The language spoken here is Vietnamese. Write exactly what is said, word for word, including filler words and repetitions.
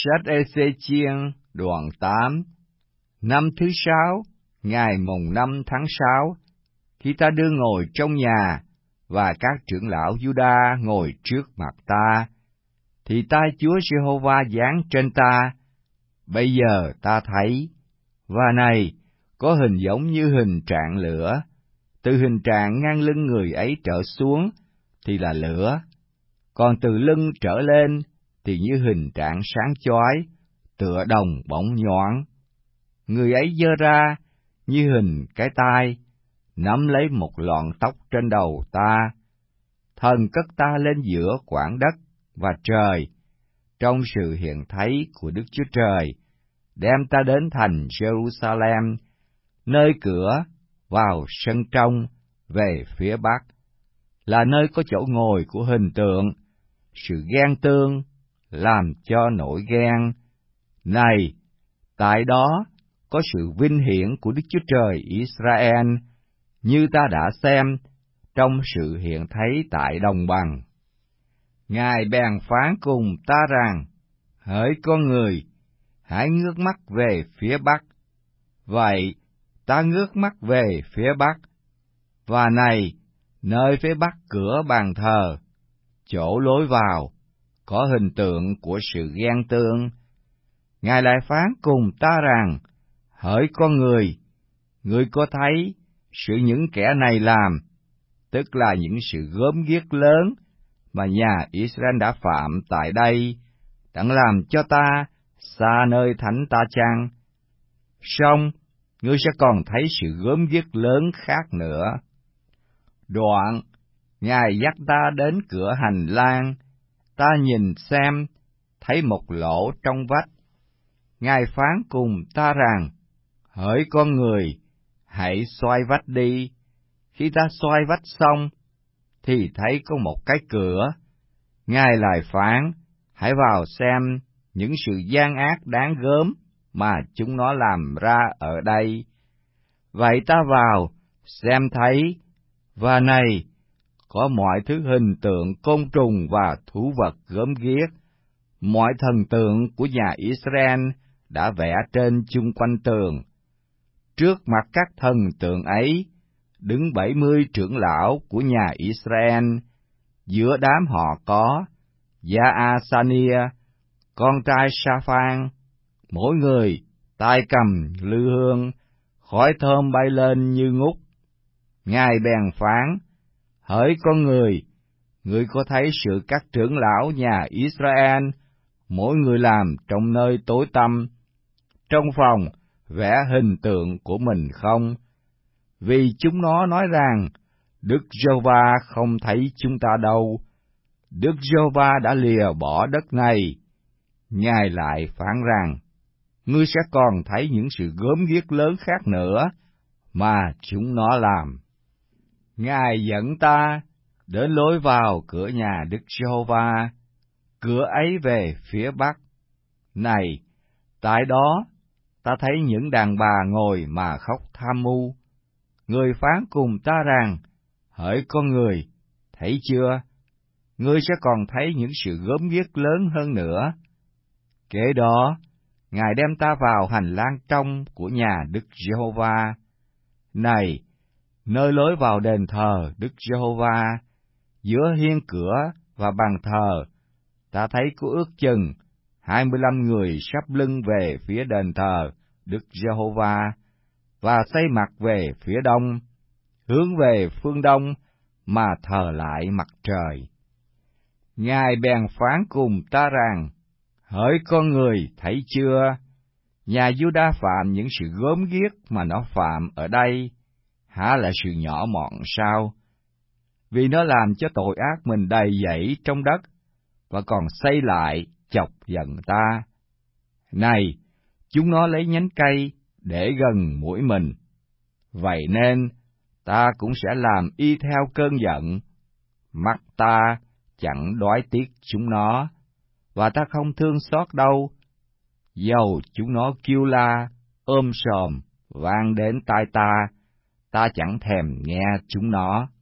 Sách Ê-xê-chiên đoạn tám. Năm thứ sáu, ngày mùng năm tháng sáu, khi ta đưa ngồi trong nhà, và các trưởng lão Giu-đa ngồi trước mặt ta, thì tay Chúa Giê-hô-va giáng trên ta. Bây giờ ta thấy, và này, có hình giống như hình trạng lửa, từ hình trạng ngang lưng người ấy trở xuống thì là lửa, còn từ lưng trở lên thì như hình trạng sáng chói, tựa đồng bóng nhoáng. Người ấy giơ ra như hình cái tai, nắm lấy một lọn tóc trên đầu ta. Thần cất ta lên giữa quảng đất và trời, trong sự hiện thấy của Đức Chúa Trời, đem ta đến thành Jerusalem, nơi cửa vào sân trong về phía bắc, là nơi có chỗ ngồi của hình tượng, sự ghen tương làm cho nổi ghen. Này, tại đó có sự vinh hiển của Đức Chúa Trời Israel, như ta đã xem trong sự hiện thấy tại đồng bằng. Ngài bèn phán cùng ta rằng: hỡi con người, hãy ngước mắt về phía bắc. Vậy ta ngước mắt về phía bắc, và này, nơi phía bắc cửa bàn thờ, chỗ lối vào, có hình tượng của sự ghen tương. Ngài lại phán cùng ta rằng: hỡi con người, ngươi có thấy sự những kẻ này làm, tức là những sự gớm ghiếc lớn mà nhà Israel đã phạm tại đây, đặng làm cho ta xa nơi thánh ta chăng? Song ngươi sẽ còn thấy sự gớm ghiếc lớn khác nữa. Đoạn, Ngài dắt ta đến cửa hành lang, ta nhìn xem, thấy một lỗ trong vách. Ngài phán cùng ta rằng: hỡi con người, hãy xoay vách đi. Khi ta xoay vách xong, thì thấy có một cái cửa. Ngài lại phán: hãy vào xem những sự gian ác đáng gớm mà chúng nó làm ra ở đây. Vậy ta vào, xem thấy, và này, có mọi thứ hình tượng côn trùng và thú vật gớm ghiếc, mọi thần tượng của nhà Israel đã vẽ trên chung quanh tường. Trước mặt các thần tượng ấy, đứng bảy mươi trưởng lão của nhà Israel, giữa đám họ có Gia-a-sa-nia, con trai Sa-phan, mỗi người tay cầm lư hương, khói thơm bay lên như ngút. Ngài bèn phán: hỡi con người, ngươi có thấy sự các trưởng lão nhà Israel, mỗi người làm trong nơi tối tăm, trong phòng vẽ hình tượng của mình không? Vì chúng nó nói rằng: Đức Giê-hô-va không thấy chúng ta đâu, Đức Giê-hô-va đã lìa bỏ đất này. Ngài lại phán rằng: ngươi sẽ còn thấy những sự gớm ghiếc lớn khác nữa mà chúng nó làm. Ngài dẫn ta đến lối vào cửa nhà Đức Giê-hô-va, cửa ấy về phía bắc. Này, tại đó ta thấy những đàn bà ngồi mà khóc tham mu. Người phán cùng ta rằng: hỡi con người, thấy chưa? Ngươi sẽ còn thấy những sự gớm ghiếc lớn hơn nữa. Kế đó, Ngài đem ta vào hành lang trong của nhà Đức Giê-hô-va. Này, nơi lối vào đền thờ Đức Giê-hô-va, giữa hiên cửa và bàn thờ, ta thấy có ước chừng hai mươi lăm người sắp lưng về phía đền thờ Đức Giê-hô-va, và xây mặt về phía đông, hướng về phương đông mà thờ lại mặt trời. Ngài bèn phán cùng ta rằng: hỡi con người, thấy chưa? Nhà Giu-đa phạm những sự gớm ghiếc mà nó phạm ở đây, há là sự nhỏ mọn sao? Vì nó làm cho tội ác mình đầy dẫy trong đất, và còn xây lại chọc giận ta. Này, chúng nó lấy nhánh cây để gần mũi mình. Vậy nên, ta cũng sẽ làm y theo cơn giận. Mắt ta chẳng đoái tiếc chúng nó, và ta không thương xót đâu. Dầu chúng nó kêu la, ôm sòm, vang đến tai ta, ta chẳng thèm nghe chúng nó.